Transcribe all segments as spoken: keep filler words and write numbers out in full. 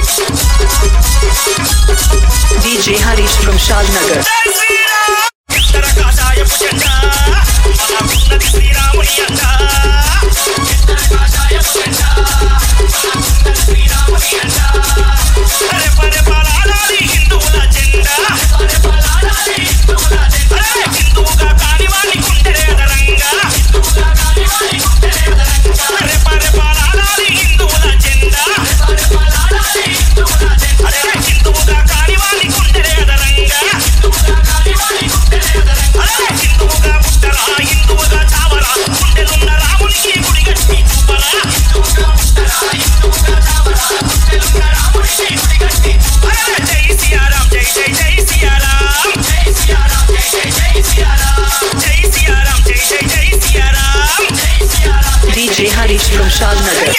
D J Harish from Shadnagar. D J Harish from Shadnagar.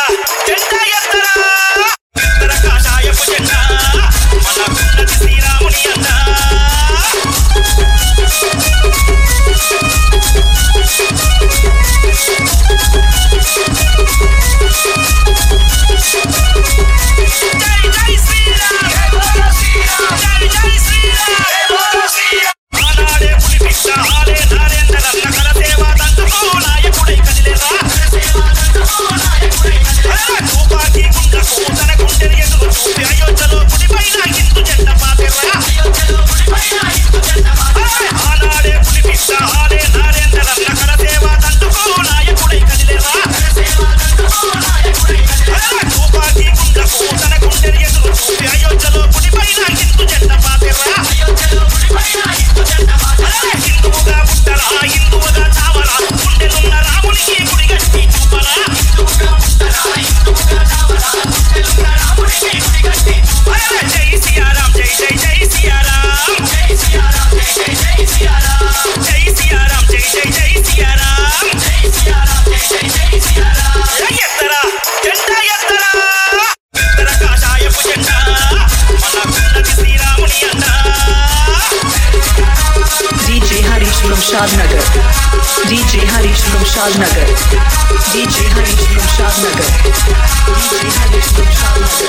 Shadnagar. D J Harish from Shadnagar. D J Harish from Shadnagar. D J Harish from Shadnagar.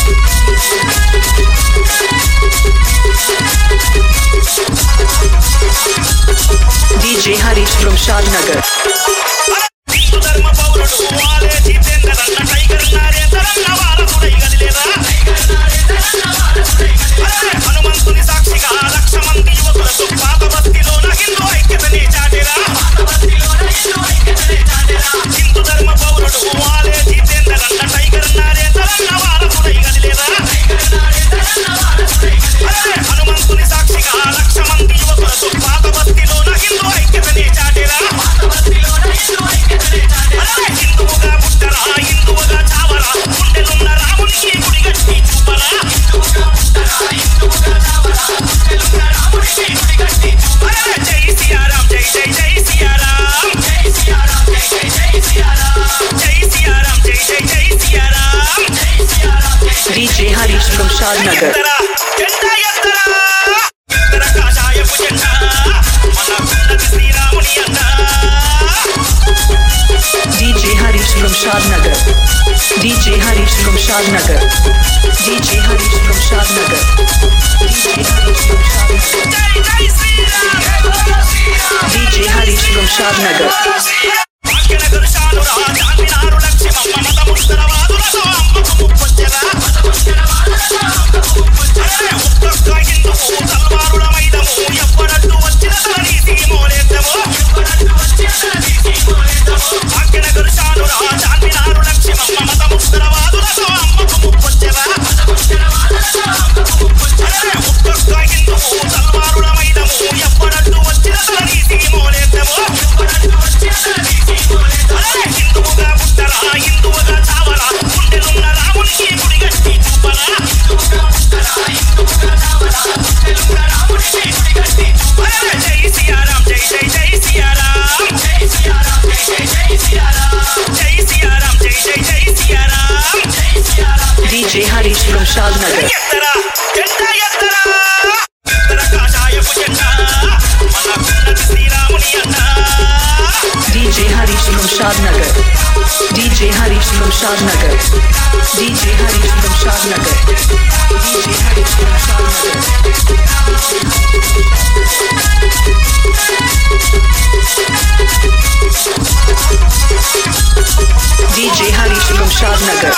D J Harish from Shadnagar. D J Harish from Shadnagar. D J Harish from Shadnagar. D J Harish from Shadnagar. D J Harish from Shadnagar. D J Harish from Shadnagar. D J Harish from Shadnagar. D J Harish from Shadnagar. D J Harish from Shadnagar. D J Harish from Shadnagar. Shadnagar. D J Harish from Shadnagar. D J Harish from Shadnagar.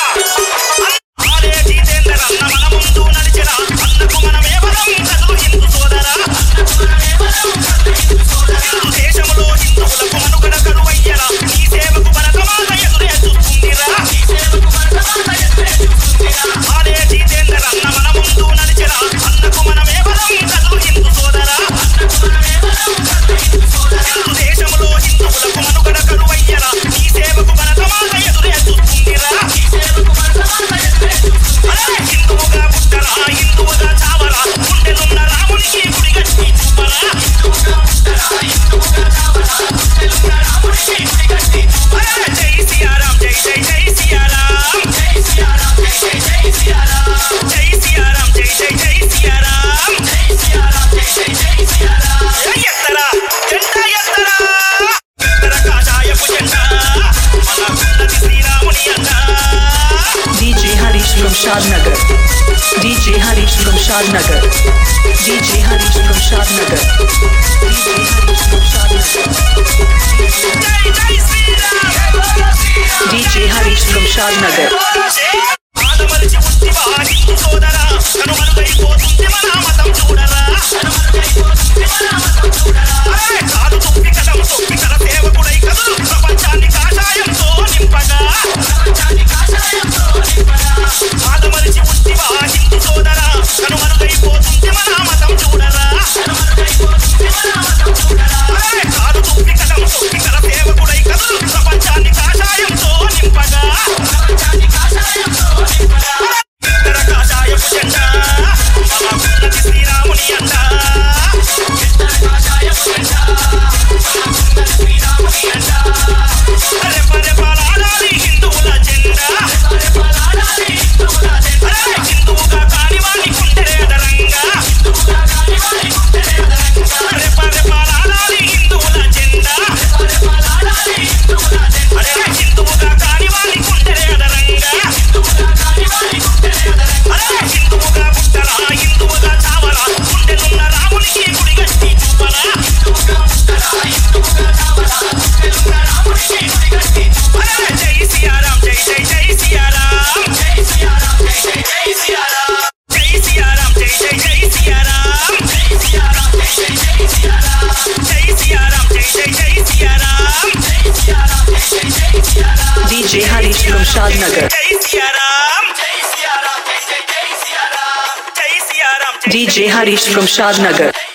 Shadnagar. D J Harish from Shadnagar. D J Harish from Shadnagar. D J Harish from Shadnagar. D J Harish from Shadnagar. D J Harish from Shadnagar. D J Harish from Shadnagar.